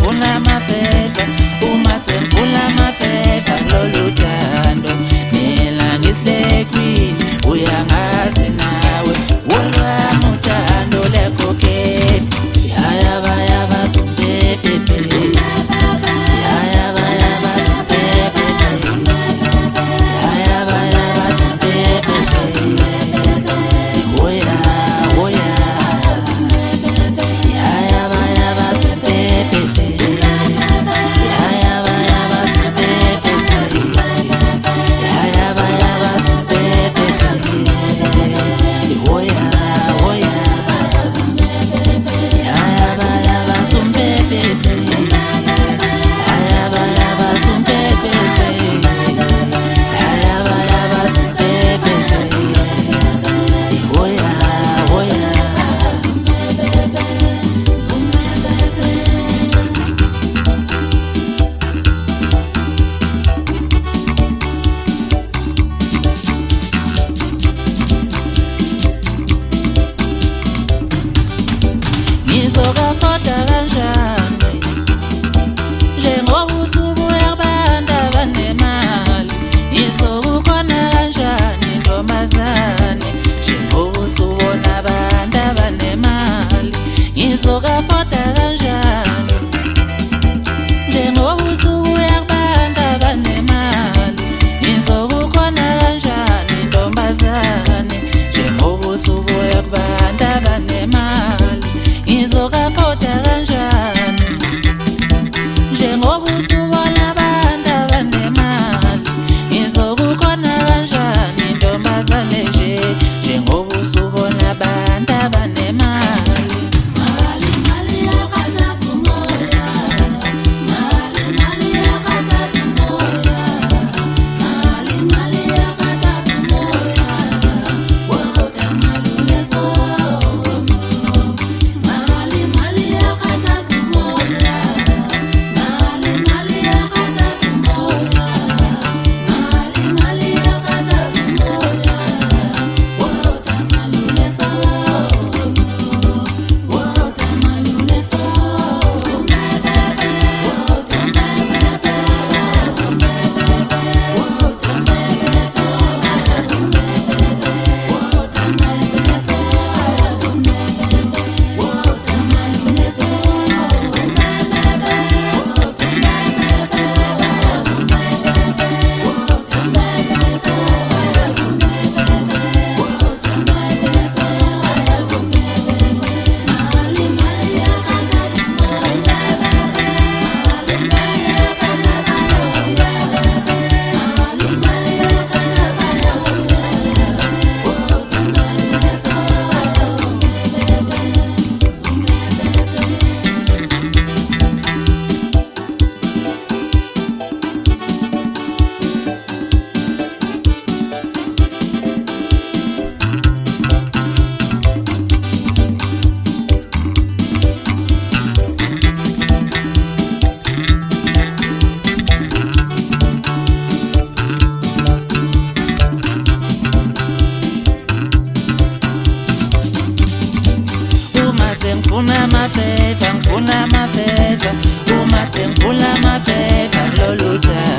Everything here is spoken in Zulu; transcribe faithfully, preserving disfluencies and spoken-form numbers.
sengifuna amafeva, uma sengifuna amafeva kulolu thando. Mina ngisile queen, uyangazi nawe, wolwami uthando lekhokheli. Yayaba yaba sumbebebe, yayaba yaba sumbebebe, yayaba yaba sumbebebe, oya oya, yayaba yaba sumbebebe, yayaba yaba sumbebebe, yayaba yaba sumbebebe, oya oya, yayaba yaba sumbebebe, yayaba yaba sumbebebe, yayaba yaba sumbebebe, oya oya. Ngizokafota kanjani njengoba usubuya kubantu abanemali? Ngizokukhona kanjani ntombazane njengoba usubona abantu abanemali? Ngizokafota kanjani njengoba usubuya kubantu abanemali? Ngizokukhona kanjani ntombazane njengoba usubuya kubantu abanemali? Ngizokafota kanjani njengoba usubona abantu abanemali? Ngizokukhona kanjani ntombazane nje njengoba usubona abantu abanemali? Mali mali yakhathaza umoya, mali mali yakhathaza umoya, mali mali yakhathaza umoya, woda mali unesono, mali mali yakhathaza umoya, mali mali yakhathaza umoya, mali mali yakhathaza umoya, woda mali unesono, woda mali unesono, ngifuna amafeva, ngifuna amafeva, uma sengifuna amafeva kulolu thando.